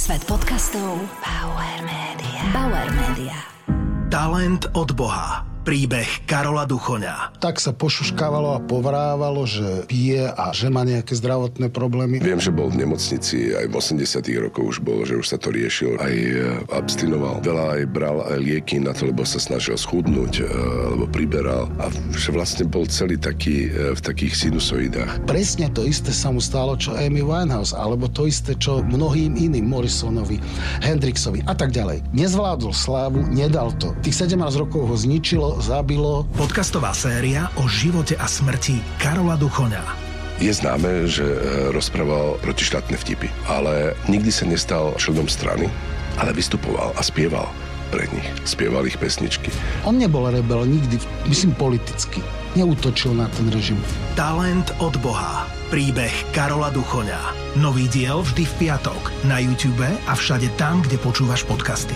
Svet podcastov Bauer Media. Bauer Media. Talent od Boha. Príbeh Karola Duchoňa. Tak sa pošuškávalo a povrávalo, že pije a že má nejaké zdravotné problémy. Viem, že bol v nemocnici, aj v 80 rokoch už bol, že už sa to riešil, aj abstinoval. Veľa aj bral aj lieky na to, lebo sa snažil schudnúť, alebo priberal. A že vlastne bol celý taký v takých sinusoidách. Presne to isté sa mu stalo, čo Amy Winehouse, alebo to isté, čo mnohým iným, Morrisonovi, Hendrixovi a tak ďalej. Nezvládol slávu, nedal to. Tých 17 rokov ho zničilo, zabilo. Podcastová séria o živote a smrti Karola Duchoňa. Je známe, že rozprával protištátne vtipy, ale nikdy sa nestal členom strany, ale vystupoval a spieval pre nich. Spieval ich pesničky. On nebol rebel nikdy, myslím politicky. Neútočil na ten režim. Talent od Boha. Príbeh Karola Duchoňa. Nový diel vždy v piatok na YouTube a všade tam, kde počúvaš podcasty.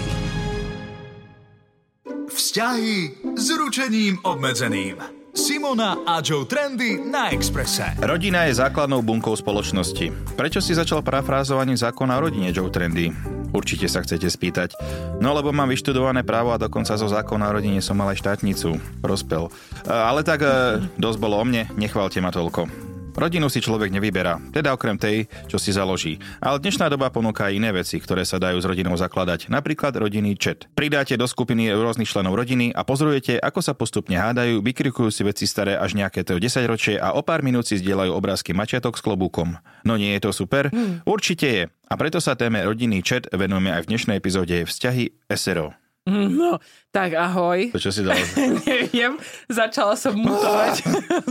Vzťahy s ručením obmedzeným. Simona a Joe Trendy na Expresse. Rodina je základnou bunkou spoločnosti. Prečo si začal parafrázovaním zákona o rodine, Joe Trendy? Určite sa chcete spýtať. No lebo mám vyštudované právo a dokonca zo zákona o rodine som mal aj štátnicu. Prospel. Ale tak dosť bolo o mne, nechválte ma toľko. Rodinu si človek nevyberá, teda okrem tej, čo si založí. Ale dnešná doba ponúka aj iné veci, ktoré sa dajú s rodinou zakladať. Napríklad rodinný chat. Pridáte do skupiny rôznych členov rodiny a pozorujete, ako sa postupne hádajú, vykrikujú si veci staré až nejaké to 10 ročie a o pár minút si zdieľajú obrázky mačiatok s klobúkom. No nie je to super? Určite je. A preto sa téme rodinný chat venujeme aj v dnešnej epizóde Vzťahy SRO. No, tak ahoj. To čo si dal? Neviem, začala som mutovať.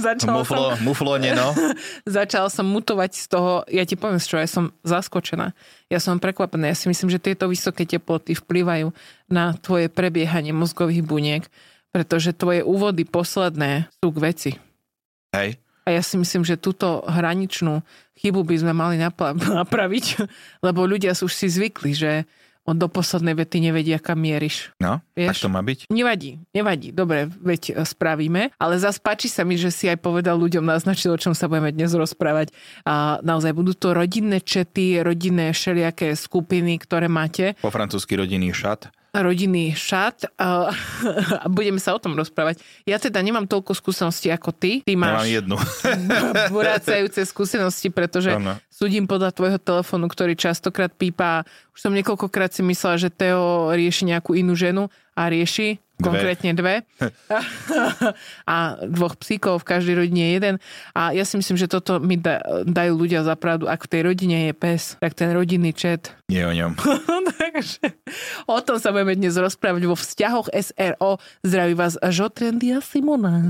Začala som mutovať z toho, ja ti poviem, čo ja som zaskočená. Ja som prekvapená. Ja si myslím, že tieto vysoké teploty vplyvajú na tvoje prebiehanie mozgových buniek, pretože tvoje úvody posledné sú k veci. Hej. A ja si myslím, že túto hraničnú chybu by sme mali napraviť, lebo ľudia sú už si zvykli, že do poslednej vety nevedia, kam mieriš. No, vieš? tak to má byť. Nevadí. Dobre, veď spravíme. Ale zas páči sa mi, že si aj povedal ľuďom, naznačil, o čom sa budeme dnes rozprávať. A naozaj budú to rodinné čety, rodinné všelijaké skupiny, ktoré máte. Po francúzsky rodinný šat. Rodinný šat a budeme sa o tom rozprávať. Ja teda nemám toľko skúseností ako ty. Ty máš jednu. Vracajúce skúsenosti, pretože súdim podľa tvojho telefónu, ktorý častokrát pípa. Už som niekoľkokrát si myslela, že Teo rieši nejakú inú ženu a rieši konkrétne dve. A dvoch psíkov, v každej rodine jeden. A ja si myslím, že toto mi dajú ľudia za pravdu. Ak v tej rodine je pes, tak ten rodinný chat nie o ňom. Takže o tom sa budeme dnes rozprávať vo Vzťahoch SRO. Zdraví vás Joe Trendy a Simona.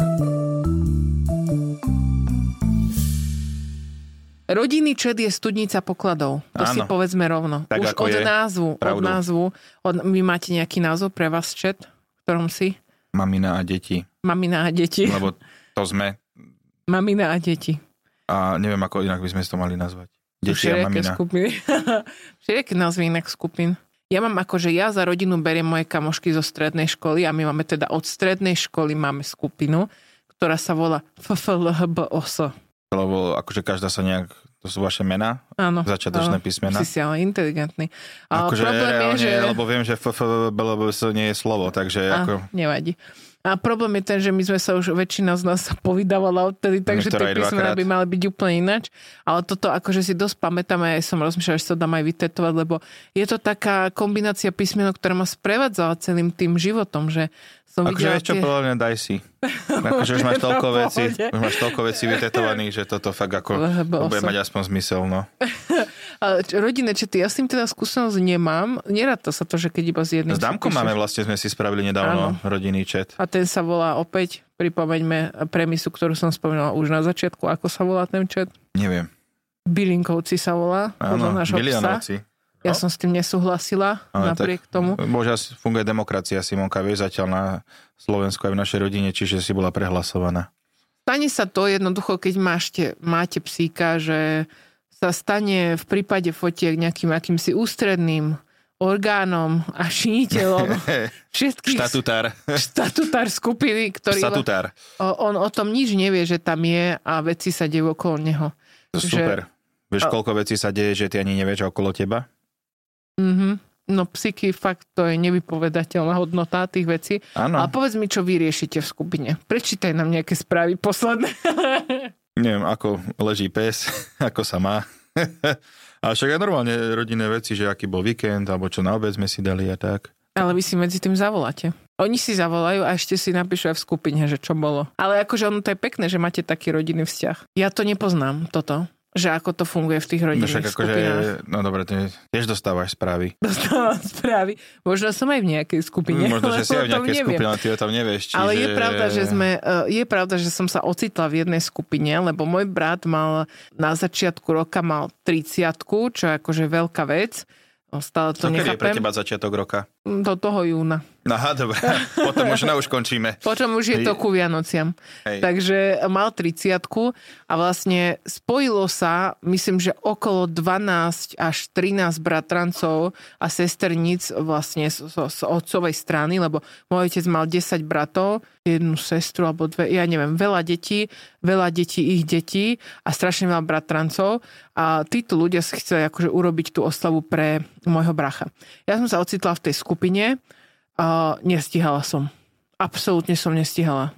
Rodinný chat je studnica pokladov. To si povedzme rovno. Tak už od názvu. Vy máte nejaký názov pre vás chat? Ktorom si? Mamina a deti. Mamina a deti. Lebo to sme. Mamina a deti. A neviem, ako inak by sme to mali nazvať. Deti a mamina. Všelijaké názvy inak skupín. Ja mám ja za rodinu beriem moje kamošky zo strednej školy a my máme teda od strednej školy máme skupinu, ktorá sa volá FFLHBOS. Lebo akože každá sa nejak, to sú vaše mená? Áno. Začiatočné písmená? Si ale inteligentný. Akože reálne, lebo viem, že FFBLBS nie je slovo, takže nevadí. A problém je ten, že my sme sa už, väčšina z nás sa povydávala odtedy, takže tie písmená by mali byť úplne ináč. Ale toto akože si dosť pamätáme, aj som rozmýšľala, že sa dám aj vytetovať, lebo je to taká kombinácia písmenok, ktorá ma sprevádzala celým tým životom, že som videla vieš čo, podľa mňa daj si. Akože už máš toľko vecí vytetovaných, že toto fakt ako bude mať aspoň zmysel, no. Ale rodinné čety, ja s tým teda skúsenosť nemám. Neráta sa to, že keď iba z jedným... S Dámkom máme vlastne, sme si spravili nedávno rodinný chat. A ten sa volá opäť, pripomeňme premisu, ktorú som spomínala už na začiatku. Ako sa volá ten chat? Neviem. Bylinkovci sa volá. Áno, Bilianovci. Ja som s tým nesúhlasila, napriek tomu. Bože, funguje demokracia, Simonka, vieš, zatiaľ na Slovensku aj v našej rodine, čiže si bola prehlasovaná. Stane sa to jednoducho, keď máte psíka, že sa stane v prípade fotiek nejakým akýmsi ústredným orgánom a činiteľom všetkých... Štatutár skupiny, ktorý... On o tom nič nevie, že tam je a veci sa dejú okolo neho. Super. Vieš, koľko vecí sa deje, že ty ani nevieš okolo teba? No psyky, fakt to je nevypovedateľná hodnota tých vecí. Áno. Ale povedz mi, čo vy riešite v skupine. Prečítaj nám nejaké správy posledné. Neviem, ako leží pes, ako sa má. Ale však aj normálne rodinné veci, že aký bol víkend, alebo čo na obed sme si dali a tak. Ale vy si medzi tým zavoláte. Oni si zavolajú a ešte si napíšu aj v skupine, že čo bolo. Ale akože ono to je pekné, že máte taký rodinný vzťah. Ja to nepoznám, toto. Že ako to funguje v tých rodinných skupinách. No dobre, tiež dostávaš správy. Dostávam správy. Možno som aj v nejakej skupine. Možno, že si aj v nejakej skupine, ale ty o tom nevieš. Čiže... Ale je pravda, že som sa ocitla v jednej skupine, lebo môj brat mal na začiatku roka 30-ku, čo je akože veľká vec. Stále to nechápem. Kedy je pre teba začiatok roka? Do toho júna. Aha, dobre. Potom už končíme. Potom už je to ku Vianociam. Hej. Takže mal 30-ku a vlastne spojilo sa, myslím, že okolo 12 až 13 bratrancov a sesterníc vlastne z otcovej strany, lebo môj otec mal 10 bratov, jednu sestru alebo dve, ja neviem, veľa detí, ich detí a strašne veľa bratrancov a títo ľudia si chceli akože urobiť tú oslavu pre môjho bracha. Ja som sa ocitla v tej skupine. Nestihala som. Absolútne som nestihala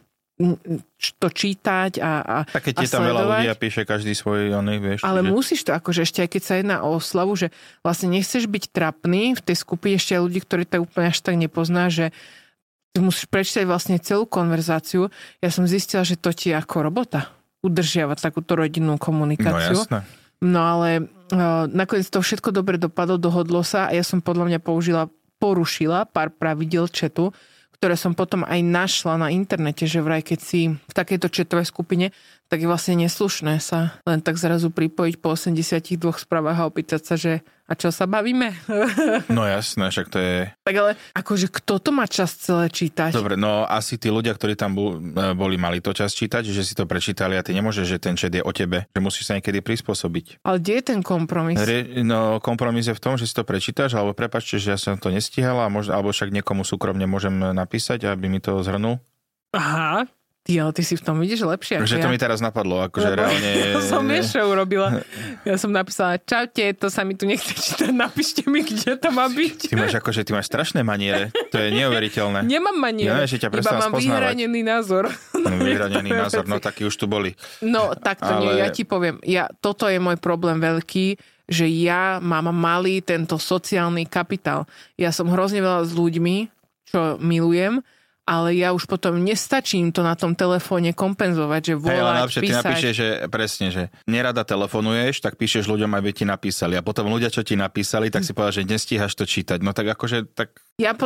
to čítať a tak keď ti tam veľa ľudí a píše každý svoj vieš. Ale musíš to akože ešte aj keď sa jedná o oslavu, že vlastne nechceš byť trapný v tej skupine ešte aj ľudí, ktorí to úplne až tak nepozná, že ty musíš prečítať vlastne celú konverzáciu. Ja som zistila, že to ti je ako robota udržiavať takúto rodinnú komunikáciu. No jasné. No ale nakoniec to všetko dobre dopadlo, dohodlo sa a ja som podľa mňa porušila pár pravidel chatu, ktoré som potom aj našla na internete, že vraj keď si v takejto chatovej skupine, tak je vlastne neslušné sa len tak zrazu pripojiť po 82 správach a opýtať sa, že a čo sa bavíme? No jasné, však to je... Tak ale akože kto to má čas celé čítať? Dobre, no asi tí ľudia, ktorí tam boli, mali to čas čítať, že si to prečítali a ty nemôžeš, že ten chat je o tebe, že musíš sa niekedy prispôsobiť. Ale kde je ten kompromis? No kompromis je v tom, že si to prečítaš, alebo prepáčte, že ja som to nestihala, alebo však niekomu súkromne môžem napísať, aby mi to zhrnul. Aha. Ty si v tom vidíš lepšie. Takže to mi teraz napadlo, akože reálne... Ja som vieš, čo urobila. Ja som napísala, čaute, to sa mi tu nechce čítať, napíšte mi, kde to má byť. Ty máš strašné maniere, to je neuveriteľné. Nemám maniere, iba mám vyhranený názor. Vyhranený názor, no takí už tu boli. No takto nie, ja ti poviem, toto je môj problém veľký, že ja mám malý tento sociálny kapitál. Ja som hrozne veľa s ľuďmi, čo milujem, ale ja už potom nestačím to na tom telefóne kompenzovať, že volať, písať. Ty napíšeš, že presne, že nerada telefonuješ, tak píšeš ľuďom, aby ti napísali. A potom ľudia, čo ti napísali, tak si povedal, že nestíhaš to čítať. No tak akože... Tak... Ja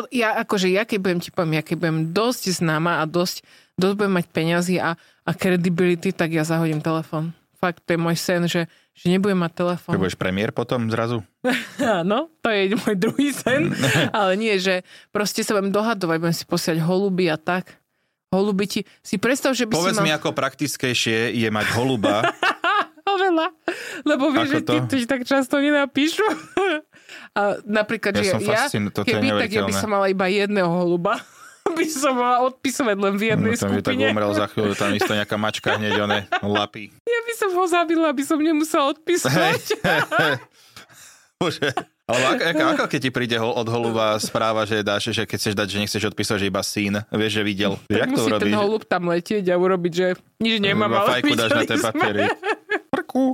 keď budem dosť známa a dosť budem mať peňazí a credibility, tak ja zahodím telefón. Fakt, to je môj sen, že nebudem mať telefón. Že budeš premiér potom zrazu? Áno, to je môj druhý sen. Ale nie, že proste sa budem dohadovať, budem si posiať holuby a tak. Holuby si predstav, že by Povedz mi, ako praktickejšie je mať holuba. Oveľa. Lebo vieš, že ti tak často nenapíšu. A napríklad, že tak ja by som mala iba jedného holuba. By som mala odpisovať len v jednej skupine. Tam by tak umrel za chvíľu, tam isto nejaká mačka hneď lapí. Ja by som ho zabila, aby som nemusela odpisovať. Bože. Ale ako keď ti príde od holuba správa, že dáš, že keď chceš dať, že nechceš odpísať, že iba syn, vieš, že videl. Tak musí ten holub tam letieť a urobiť, že nič nemám, ale fajku dáš na tie papiery. Prku.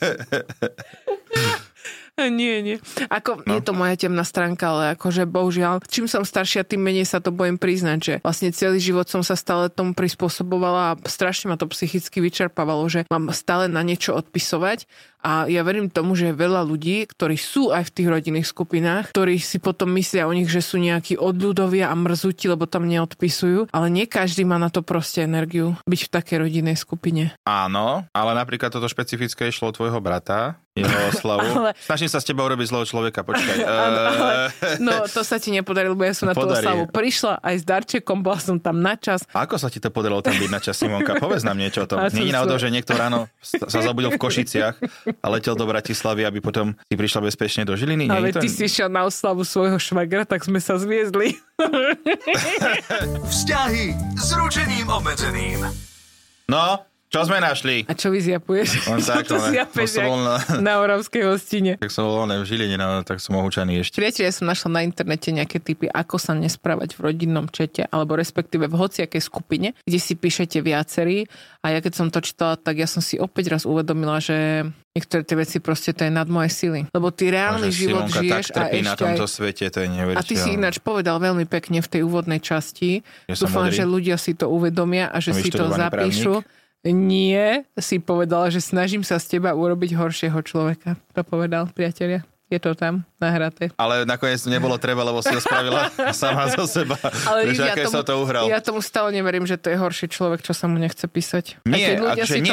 Nie. Je to moja temná stránka, ale akože bohužiaľ, čím som staršia, tým menej sa to bojím priznať, že vlastne celý život som sa stále tomu prispôsobovala a strašne ma to psychicky vyčerpávalo, že mám stále na niečo odpisovať a ja verím tomu, že je veľa ľudí, ktorí sú aj v tých rodinných skupinách, ktorí si potom myslia o nich, že sú nejakí odľudovia a mrzuti, lebo tam neodpisujú, ale nie každý má na to proste energiu byť v takej rodinnej skupine. Áno, ale napríklad toto špecifické išlo od tvojho brata, jeho oslavu. Snažím sa s teba urobiť zlého človeka, počkaj. No, to sa ti nepodarilo, lebo ja som na tú oslavu prišla aj s darčekom, bola som tam na čas. A ako sa ti to podarilo tam byť na čas, Simonka? Povedz nám niečo o tom. Nie je náhodou, že niekto ráno sa zabudil v Košiciach a letel do Bratislavy, aby potom si prišla bezpečne do Žiliny? Ale ty si šiel na oslavu svojho švagra, tak sme sa zviezli. Vzťahy s ručením obmedzeným. No, Čo sme našli? A čo vyziapuješ? On tak, čo zjapeš na Oravskej hostine? Tak som bol v Žiline, tak som ohúčaný ešte. Priatelia, som našla na internete nejaké tipy, ako sa nesprávať v rodinnom čete, alebo respektíve v hociakej skupine, kde si píšete viacerí. A ja keď som to čítala, tak ja som si opäť raz uvedomila, že niektoré tie veci proste to je nad moje sily. Lebo ty reálny život Simonka žiješ tak a ešte na tomto svete, to je neuveriteľné. A ty si ináč povedal veľmi pekne v tej úvodnej časti. Dúfam, že ľudia si to uvedomia a že si to zapíšu. Právnik. Nie, si povedala, že snažím sa z teba urobiť horšieho človeka. To povedal, priatelia. Je to tam nahraté. Ale nakoniec nebolo treba, lebo si ho spravila sama zo seba. Ale vieš, aké sa to uhral. Ja tomu stále neverím, že to je horší človek, čo sa mu nechce písať. Nie,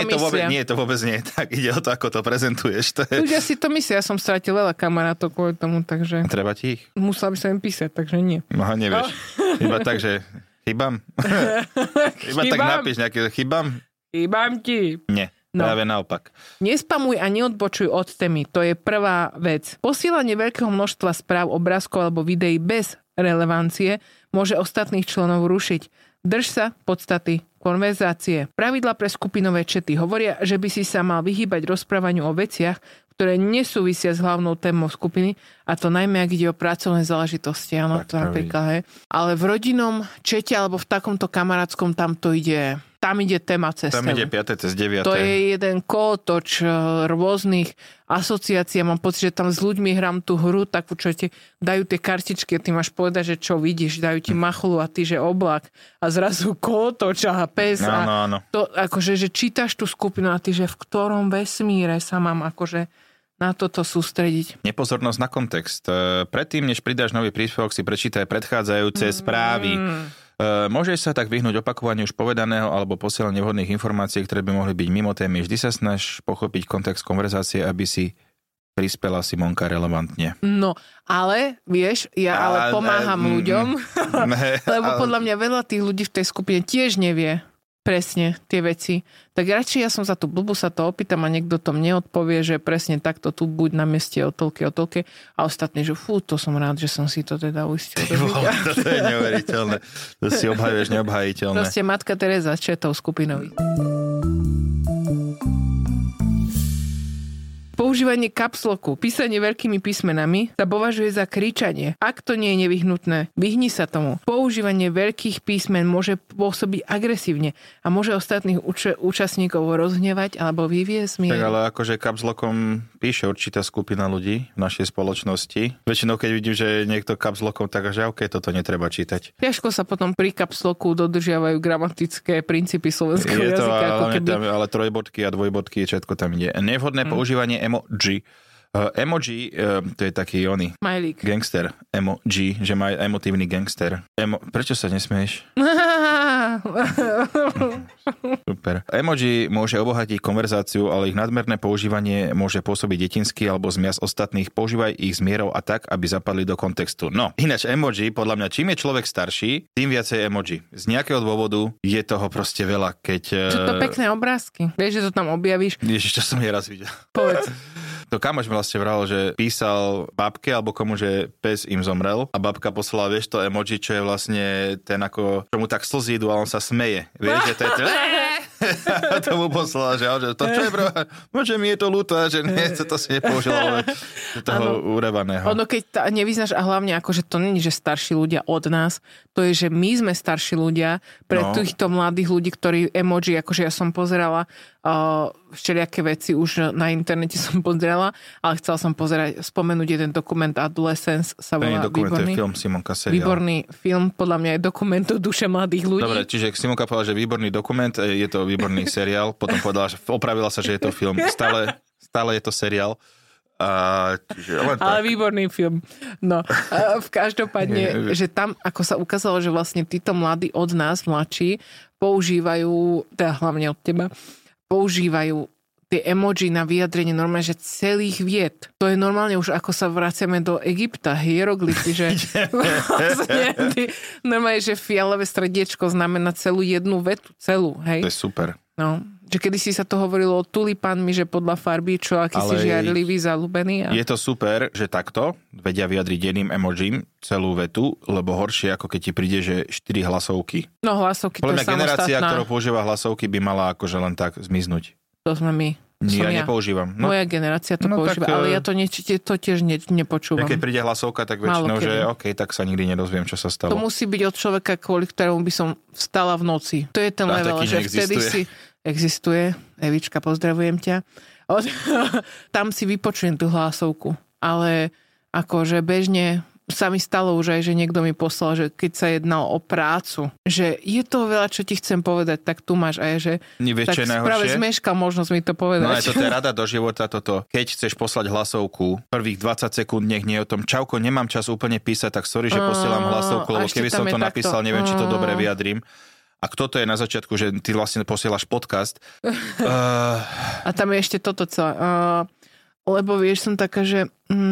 to vôbec nie. Tak ide o to, ako to prezentuješ. To je... Ľudia si to myslia. Ja som stratil veľa kamarátov kvôli tomu, takže... Treba ti ich? Musela by som im písať, takže nie. No, nevieš. Iba tak, že chybám. Iba tak napíš nejaké chybám. Chýbam ti. Nie, práve naopak. Nespamuj a neodbočuj od témy. To je prvá vec. Posílanie veľkého množstva správ, obrázkov alebo videí bez relevancie môže ostatných členov rušiť. Drž sa podstaty konverzácie. Pravidlá pre skupinové čety hovoria, že by si sa mal vyhýbať rozprávaniu o veciach, ktoré nesúvisia s hlavnou témou skupiny, a to najmä, ak ide o pracovné záležitosti. Áno, to napríklad, hej. Ale v rodinnom čete alebo v takomto kamarátskom tam ide téma cez Tam ide 5. cez 9. To je jeden kolotoč rôznych asociácií. Mám pocit, že tam s ľuďmi hrám tú hru, takú, čo ti dajú tie kartičky a ty máš povedať, že čo vidíš. Dajú ti machulu a ty, že oblak. A zrazu kolotoč a pes. Áno. To, akože, že čítaš tú skupinu a ty, že v ktorom vesmíre sa mám akože na toto sústrediť. Nepozornosť na kontext. Predtým, než pridáš nový príspevok, si prečítaj predchádzajúce správy. Môžeš sa tak vyhnúť opakovaniu už povedaného alebo posielaniu nevhodných informácií, ktoré by mohli byť mimo témy. Vždy sa snaž pochopiť kontext konverzácie, aby si prispela Simonka relevantne. No, ale vieš, ja ale pomáham ľuďom, lebo podľa mňa veľa tých ľudí v tej skupine tiež nevie presne tie veci. Tak radšej ja som za tú blbu sa to opýtam a niekto to mne odpovie, že presne takto tu buď na mieste o toľke a ostatní, že to som rád, že som si to teda uistil. To je neuveriteľné. To si obhajuješ neobhajiteľné. Proste matka Tereza s četou skupinový. Používanie kapsloku, písanie veľkými písmenami sa považuje za kričanie. Ak to nie je nevyhnutné, vyhni sa tomu. Používanie veľkých písmen môže pôsobiť agresívne a môže ostatných účastníkov rozhnevať alebo vyviesť mier. Tak ale akože kapslokom píše určitá skupina ľudí v našej spoločnosti. Väčšinou, keď vidím, že niekto kapslokom, tak že OK, toto netreba čítať. Ťažko sa potom pri kapsloku dodržiavajú gramatické princípy slovenského jazyka. Ale trojbodky a dvojbodky, všetko tam ide. Nevhodné používanie emoji. Emoji, to je taký oný Smajlík. Gangster. Emoji, že má emotívny gangster. Prečo sa nesmieš? Super. Emoji môže obohatiť konverzáciu, ale ich nadmerné používanie môže pôsobiť detinsky alebo zmias ostatných. Používaj ich s mierou a tak, aby zapadli do kontextu. No, ináč emoji, podľa mňa, čím je človek starší, tým viacej emoji. Z nejakého dôvodu je toho proste veľa, keď... Sú to pekné obrázky. Vieš, že to tam objavíš? Ježiš, čo som je raz videl. Povedz. To kamoš mi vlastne vral, že písal babke alebo komu, že pes im zomrel a babka poslala, vieš, to emoji, čo je vlastne ten ako, čo mu tak slzí idú a on sa smeje. Vieš, že to je a to mu poslala, že to čo je bro, že mi je to ľúto, že nie, to si nepoužil, ale toho urevaného. Ono keď nevyznáš a hlavne akože to není, že starší ľudia od nás, to je, že my sme starší ľudia pre týchto mladých ľudí, ktorí emoji, akože ja som pozerala všelijaké veci už na internete som pozerala, ale chcela som spomenúť jeden dokument Adolescence sa volá. Výborný film, Simonka seriál. Výborný film, podľa mňa je dokument o duše mladých ľudí. Dobre, čiže Simonka povedala, že výborný dokument, je to výborný seriál, potom povedala, že opravila sa, že je to film. Stále je to seriál. Ale výborný film. No, v každopádne, že tam, ako sa ukázalo, že vlastne títo mladí od nás, mladší, používajú, teda hlavne od teba, používajú tie emoji na vyjadrenie normálne, že celých vied. To je normálne už ako sa vraciame do Egypta, hieroglyfy, že vlastne normálne, že fialové srdiečko znamená celú jednu vetu, celú, hej. To je super. No, Že kedysi sa to hovorilo o tulipánmi, že podľa farby, čo aký si žiarlivý, zalúbený. Je to super, že takto vedia vyjadriť jedným emojím celú vetu, lebo horšie, ako keď ti príde, že 4 hlasovky. No hlasovky, to je samostatná. Generácia, ktorá používa hlasovky, by mala akože len tak zmiznúť. To sme my. Ja nepoužívam. No, moja generácia to používa, tak, ale ja to tiež nepočúvam. Keď príde hlasovka, tak väčšinou, že OK, tak sa nikdy nedozviem, čo sa stalo. To musí byť od človeka, kvôli ktorému by som vstala v noci. To je ten level, že vtedy si... Existuje. Evička, pozdravujem ťa. Tam si vypočujem tú hlasovku. Ale akože bežne sa mi stalo už aj, že niekto mi poslal, že keď sa jednalo o prácu, že je to veľa, čo ti chcem povedať, tak tu máš aj, že tak práve zmeškal možnosť mi to povedať. No aj to je rada do života toto. Keď chceš poslať hlasovku, prvých 20 sekúnd nech nie o tom, čauko, nemám čas úplne písať, tak sorry, že posielam hlasovku, lebo keby som to napísal, neviem, či to dobre vyjadrím. A kto to je na začiatku, že ty vlastne posielaš podcast? A tam je ešte toto celé. Lebo vieš, som taká, že...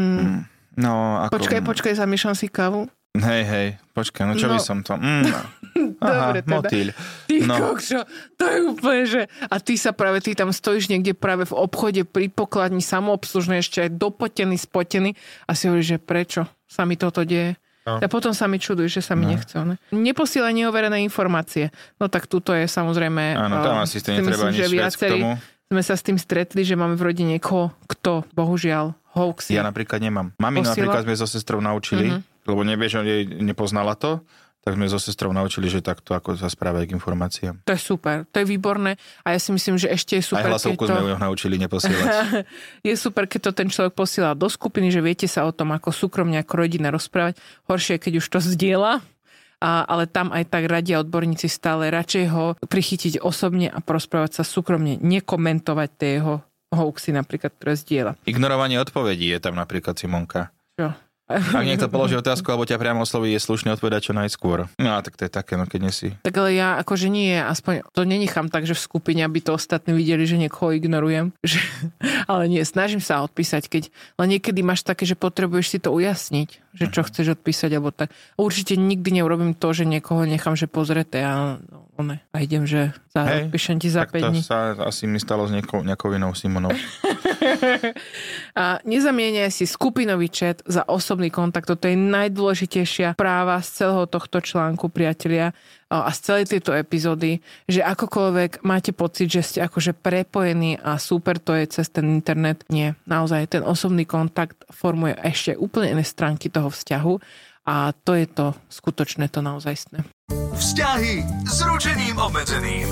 No, ako... Počkaj, zamiešam si kávu. Hej, počkaj, no čo by som to... Dobre, teda. Motýľ. Ty kokšo, to je úplne, že... A ty tam stojíš niekde práve v obchode pri pokladni samoobslužnej, ešte aj dopotený, spotený a si hovoríš, že prečo sa mi toto deje. No. A potom sa mi čudujú, že sa mi nechce. Ne? Neposielaj neoverené informácie. No tak tuto je samozrejme... Áno, tam asi to netreba nič viac k tomu. Sme sa s tým stretli, že máme v rodine niekoho, kto, bohužiaľ, hoaxy. Ja napríklad nemám. Mami napríklad sme so sestrou naučili, lebo nevieš, že jej nepoznala to, tak sme so sestrou naučili, že takto ako sa správa k informáciám. To je super, to je výborné a ja si myslím, že ešte je super, aj hlasovku sme ju naučili neposielať. Je super, keď to ten človek posiela do skupiny, že viete sa o tom ako súkromne, ako rodina rozprávať. Horšie, keď už to zdieľa. Ale tam aj tak radia odborníci stále radšej ho prichytiť osobne a porozprávať sa súkromne, nekomentovať tie jeho hoaxy napríklad, ktoré zdieľa. Ignorovanie odpovedí je tam napríklad, Simonka. Čo? Ak niekto položí otázku, alebo ťa priamo osloví, je slušne odpovedať čo najskôr. No a tak to je také, no keď nesi. Tak ale ja akože nie, aspoň to nenechám tak, že v skupine, aby to ostatní videli, že niekoho ignorujem. Ale nie, snažím sa odpísať, len niekedy máš také, že potrebuješ si to ujasniť, že čo chceš odpísať, alebo tak. Určite nikdy neurobím to, že niekoho nechám, že pozrete a idem, že odpíšem ti za 5 dní. Tak to sa asi mi stalo s nejakou inou Simonou. A nezamieňaj si skupinový chat za osobný kontakt. Toto je najdôležitejšia práva z celého tohto článku, priatelia, a z celej tejto epizódy, že akokoľvek máte pocit, že ste akože prepojení a super to je cez ten internet. Nie, naozaj ten osobný kontakt formuje ešte úplne iné stránky toho vzťahu a to je to skutočné, to naozajstné. Vzťahy s ručením obmedzeným.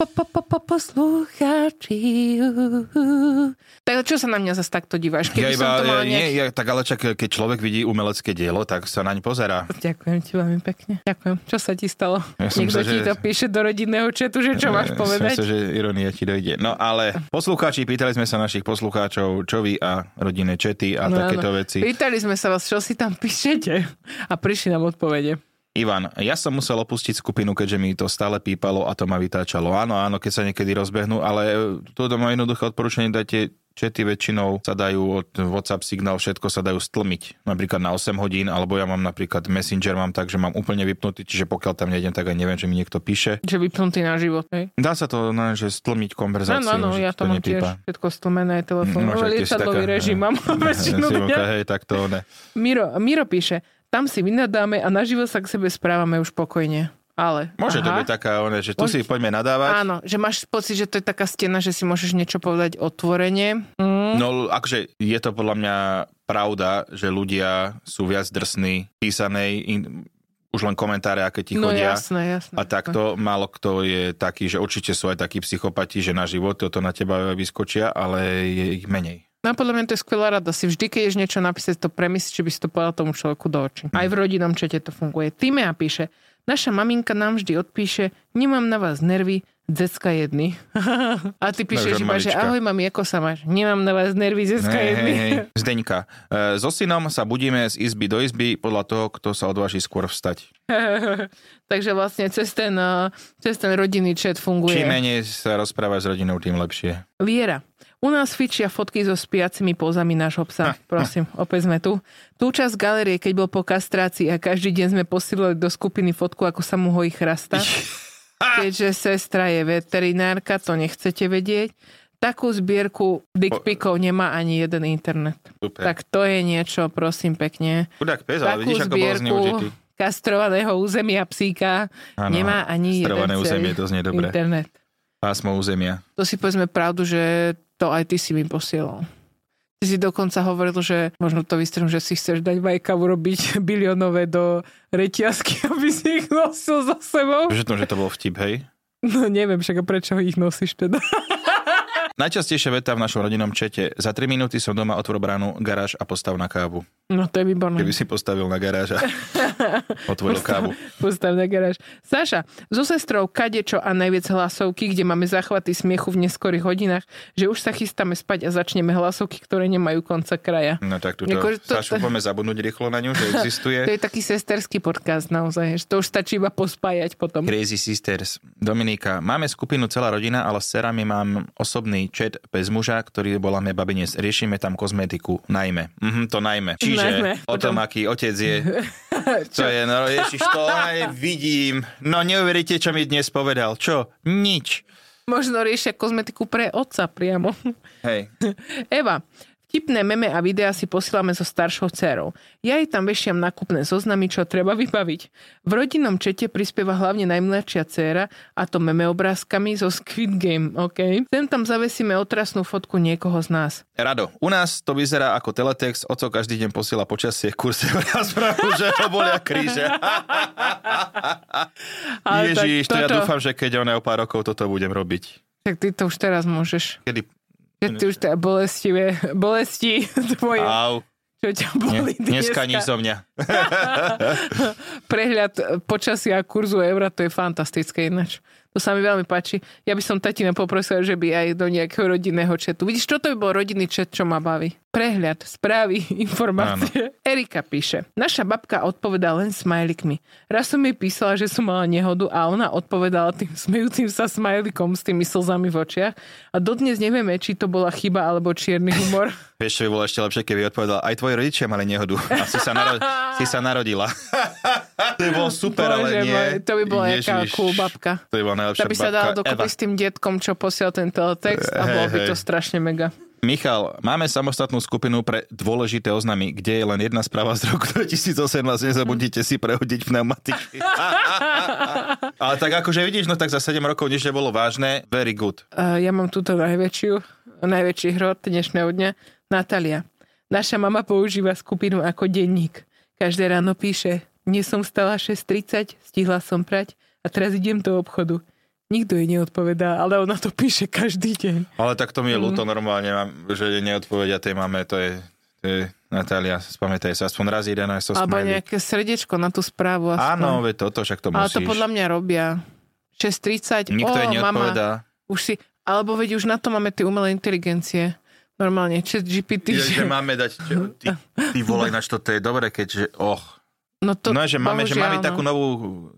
Poslucháči. Tak čo sa na mňa zase takto díváš? Tak ale čak, keď človek vidí umelecké dielo, tak sa naň pozerá. Ďakujem ti veľmi pekne. Ďakujem. Čo sa ti stalo? Niekto ti to píše do rodinného četu, že čo máš povedať? Myslím, že ironia ti dojde. No ale poslucháči, pýtali sme sa našich poslucháčov, čo vy a rodinné čety a takéto veci. Pýtali sme sa vás, čo si tam píšete a prišli nám odpovede. Ivan, ja som musel opustiť skupinu, keďže mi to stále pípalo a to ma vytáčalo. Áno, keď sa niekedy rozbehnú, ale to má jednoduché odporúčanie, dajte čety väčšinou sa dajú od WhatsApp signál, všetko sa dajú stlmiť. Napríklad na 8 hodín, alebo ja mám napríklad Messenger, mám tak, že mám úplne vypnutý, čiže pokiaľ tam nejdem, tak aj neviem, že mi niekto píše. Že vypnutý na život, hej? Dá sa to, že stlmiť konverzáciu. Áno, ja to mám tiež všetko stlmené, telefón. Lietadlový režim mám väčšinu dňa. Hej, tak to ne. Miro píše, tam si vynadáme a naživo sa k sebe správame už pokojne. Ale, môže to byť taká, že tu si poďme nadávať. Áno, že máš pocit, že to je taká stena, že si môžeš niečo povedať otvorene. No, akože je to podľa mňa pravda, že ľudia sú viac drsní písanej, už len komentáre, aké ti chodia. Jasné. A takto málo kto je taký, že určite sú aj takí psychopati, že na život toto na teba vyskočia, ale je ich menej. No podľa mňa to je skvelá rada. Si vždy, keď ješ niečo napísať, to premyslí, či by si to povedal tomu človeku do očí. Aj v rodinnom čete to funguje. Tímea píše, naša maminka nám vždy odpíše, nemám na vás nervy, decka jedny. A ty píšeš iba, že ahoj mami, ako sa máš? Nemám na vás nervy, decka jedny. Zdeňka, so synom sa budíme z izby do izby podľa toho, kto sa odváži skôr vstať. Takže vlastne cez ten rodinný chat funguje. Čím menej sa rozprávať s rodinou, tým lepšie. Liera. U nás fičia fotky so spiacimi pozami nášho psa. Prosím, opäť sme tu. Tú časť galérie, keď bol po kastrácii a každý deň sme posielali do skupiny fotku, ako sa mu hojí chrasta. keďže sestra je veterinárka, to nechcete vedieť. Takú zbierku dickpikov nemá ani jeden internet. Super. Tak to je niečo, prosím pekne. Chudák pes, ale vidíš, ako bol zneužitý. Kastrovaného územia psíka nemá ani jeden územie, to znie dobre. Internet. Pásmo územia. To si povedzme pravdu, že to aj ty si mi posielal. Ty si dokonca hovoril, že možno to vystrhnú, že si chceš dať vajka urobiť biliónové do reťazky, aby si ich nosil za sebou. Že to bol vtip, hej? No neviem, však prečo ich nosíš teda. Najčastejšia veta v našom rodinnom čete. Za 3 minúty som doma, otvor bránu, garáž a postav na kávu. No to je výborné. Keby si postavil na garáž a otvoril kávu. Postav na garáž. Saša, so sestrou kadečo a najviac hlasovky, kde máme záchvaty smiechu v neskorých hodinách, že už sa chystáme spať a začneme hlasovky, ktoré nemajú konca kraja. No tak Sašu, poďme zabudnúť rýchlo na ňu, že existuje. To je taký sesterský podcast naozaj, že to už stačí iba pospájať potom. Crazy Sisters. Dominika, máme skupinu celá rodina, ale s dcerami mám osobný chat bez muža, ktorý voláme babinec. Riešime tam kozmetiku, najmä. To najmä. Čiže o tom, aký otec je. To je, no ježiš, to aj vidím. No neuveríte, čo mi dnes povedal. Čo? Nič. Možno riešia kozmetiku pre otca priamo. Hej. Eva, vtipné meme a videá si posílame so staršou dcerou. Ja jej tam vešiam nákupné zoznamy, čo treba vybaviť. V rodinnom čete prispieva hlavne najmladšia dcéra, a to meme obrázkami zo Squid Game, OK? Sem tam zavesíme otrasnú fotku niekoho z nás. Rado, u nás to vyzerá ako teletext, oco každý deň posiela počasie, kurse a správu, že ho bolia kríže. Ježiš, to ja dúfam, že keď o pár rokov toto budem robiť. Tak ty to už teraz môžeš. Kedy? Že ty už teda bolesti tvoje. Au. Čo ťa boli dneska nič zo mňa. Prehľad počasia a kurzu eura, to je fantastické ináč. To sa mi veľmi páči. Ja by som tatina poprosila, že by aj do nejakého rodinného chatu. Vidíš, čo to by bol rodinný chat, čo ma baví? Prehľad, správy, informácie. Áno. Erika píše. Naša babka odpovedá len smajlikmi. Raz som jej písala, že som mala nehodu a ona odpovedala tým smejúcim sa smajlikom s tými slzami v očiach. A dodnes nevieme, či to bola chyba alebo čierny humor. Vieš, čo by bolo ešte lepšie, keby odpovedal, aj tvoji rodičia mali nehodu a si sa narodila. To by bolo super, ale nie. To by bola nejaká cool babka. To by bola najlepšia babka. To by sa dala dokopy s tým detkom, čo posiel ten teletext a bolo by to strašne mega. Michal, máme samostatnú skupinu pre dôležité oznamy, kde je len jedna správa z roku 2018. Nezabudnite si prehodiť pneumatiky. Ale tak akože vidíš, no tak za 7 rokov nič nebolo vážne. Very good. Ja mám túto najväčší hrot dnešného dňa. Natália. Naša mama používa skupinu ako denník. Každé ráno píše, dnes som vstala 6:30, stihla som prať a teraz idem do obchodu. Nikto jej neodpovedá, ale ona to píše každý deň. Ale tak to mi je ľúto normálne, že neodpovedia tej mame, to je Natália, spamätaj sa, aspoň raz jeden aj so smiley. Alebo nejaké srdiečko na tú správu. Áno, veď toto, však to musíš. Ale to podľa mňa robia. 6:30, nikto jej neodpovedá. Mama, alebo veď už na to máme tie umelé inteligencie. Normálne, ChatGPT. Že máme dať, ty volaj, ináč toto je dobre, keďže, No, že máme takú novú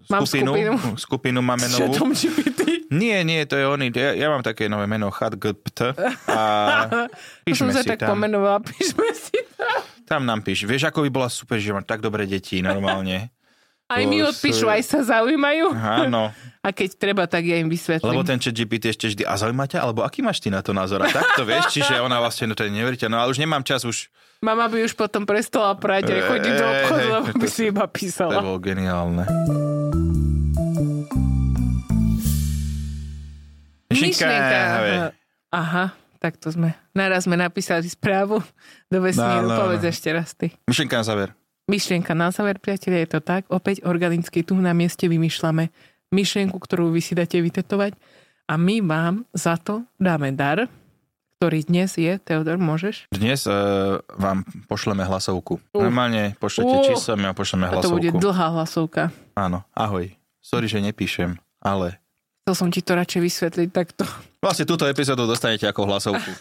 skupinu máme novú. Nie, to je oný. Ja mám také nové meno ChatGPT a píšme si tam. Som sa tak pomenovala, píšme si tam. Tam nám píš. Vieš, ako by bola super, že mám tak dobré deti normálne. Aj mi odpíšu, aj sa zaujímajú. Áno. A keď treba, tak ja im vysvetlím. Lebo ten ChatGPT ešte vždy, a zaujíma ťa? Alebo aký máš ty na to názor? A tak to vieš, čiže ona vlastne, to je neveriteľné. No ale už nemám čas už. Mama by už potom prestala prať a chodiť do obchodu, lebo by si iba písala. To bolo geniálne. Myšlienka. Aha, tak to sme. Naraz sme napísali správu do vesmíru. Povedz ešte raz ty. Myšlienka na záver. Myšlienka na záver, priatelia, je to tak. Opäť organicky tu na mieste vymýšľame myšlienku, ktorú vy si dáte vytetovať a my vám za to dáme dar, ktorý dnes je. Teodor, môžeš? Dnes vám pošleme hlasovku. Normálne pošlete číslo, my vám pošleme hlasovku. A to bude dlhá hlasovka. Áno, ahoj. Sorry, že nepíšem, ale... Chcel som ti to radšej vysvetliť takto. Vlastne túto epizódu dostanete ako hlasovku.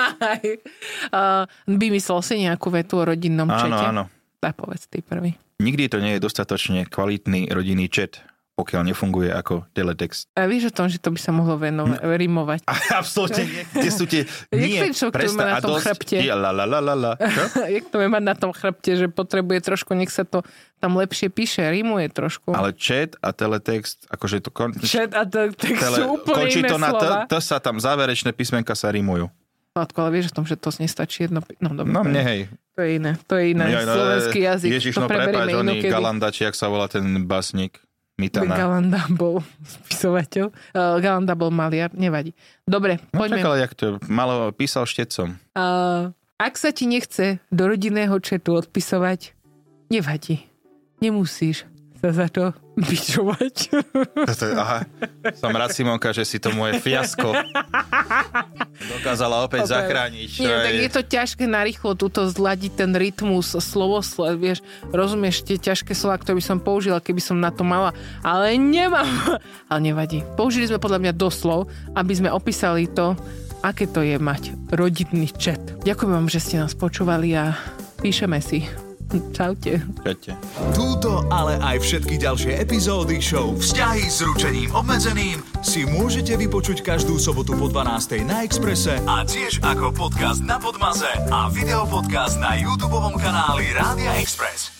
Vymyslel si nejakú vetu o rodinnom čete? Áno. Tak povedz ty prvý. Nikdy to nie je dostatočne kvalitný rodinný chat. pokiaľ nefunguje ako teletext. A vieš o tom, že to by sa mohlo rimovať? Absolútne nie. Kde sú tie... Nie, prestaň. A dosť... Jak to má mať na tom chrbte, že potrebuje trošku, nech sa to tam lepšie píše, rimuje trošku. Ale chat a teletext, akože to... Chat a teletext sú úplne iné slova. To sa tam záverečné písmenka sa rimujú. Sladko, ale vieš o tom, že to nestačí jedno... No, dobre, no mne hej. To je iné. Slovenský jazyk. Ježiš, no prepáč, oný Galanda, či jak sa volá ten basník. Mitana. Galanda bol spisovateľ. Galanda bol maliar, nevadí. Dobre, poďme. No čakal, jak to malo písal Štecom. Ak sa ti nechce do rodinného chatu odpisovať, nevadí. Nemusíš sa za to bičovať. Aha, som rád, Simonka, že si to moje fiasko dokázala opäť zachrániť. Nie, tak je to ťažké narýchlo túto zladiť ten rytmus, slovosled, vieš, rozumieš tie ťažké slova, ktoré by som použila, keby som na to mala, ale nemám. Ale nevadí. Použili sme podľa mňa doslov, aby sme opísali to, aké to je mať rodinný chat. Ďakujem vám, že ste nás počúvali a píšeme si. Čaute. Čaute. Túto, ale aj všetky ďalšie epizódy show Vzťahy s ručením obmedzeným si môžete vypočuť každú sobotu po 12:00 na Expresse a tiež ako podcast na Podmaze a videopodcast na YouTubeovom kanáli Rádia Express.